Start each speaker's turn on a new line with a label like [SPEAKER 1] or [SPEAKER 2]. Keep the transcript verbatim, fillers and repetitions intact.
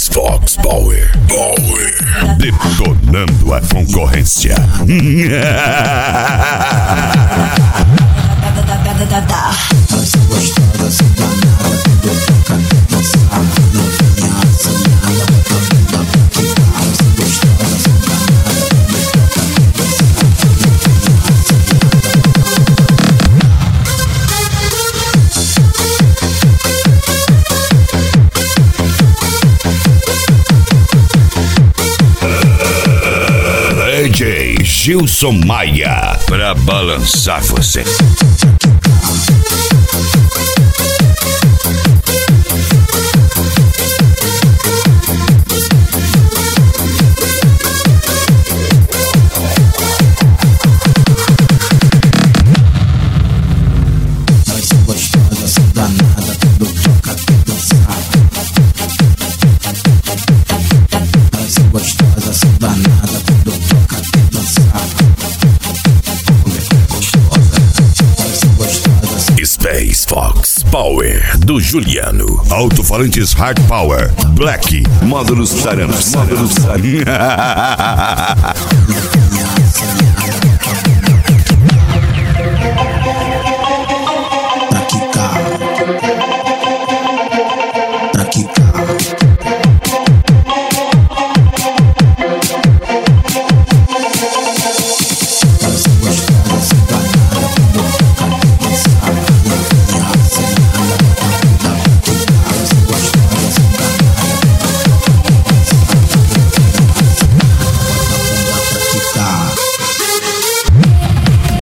[SPEAKER 1] Space Fox Power. Power. Detonando a concorrência.
[SPEAKER 2] Essa gostosa, essa danada, tudo toca, dançar, novinha, assanhada, botando pra quicar. Essa gostosa, essa danada, tudo toca, dançar, novinha,
[SPEAKER 1] D J Gilson Maia, pra balançar você.
[SPEAKER 2] essa gostosa, essa danada, tudo toca, dançar. Essa gostosa, essa danada, tudo toca, dançar. Essa gostosa, essa
[SPEAKER 1] Space Fox Power do Juliano. Alto-falantes Hard Power Black. Módulos Taranas. Módulos Taranas.
[SPEAKER 2] novinha, assanhada.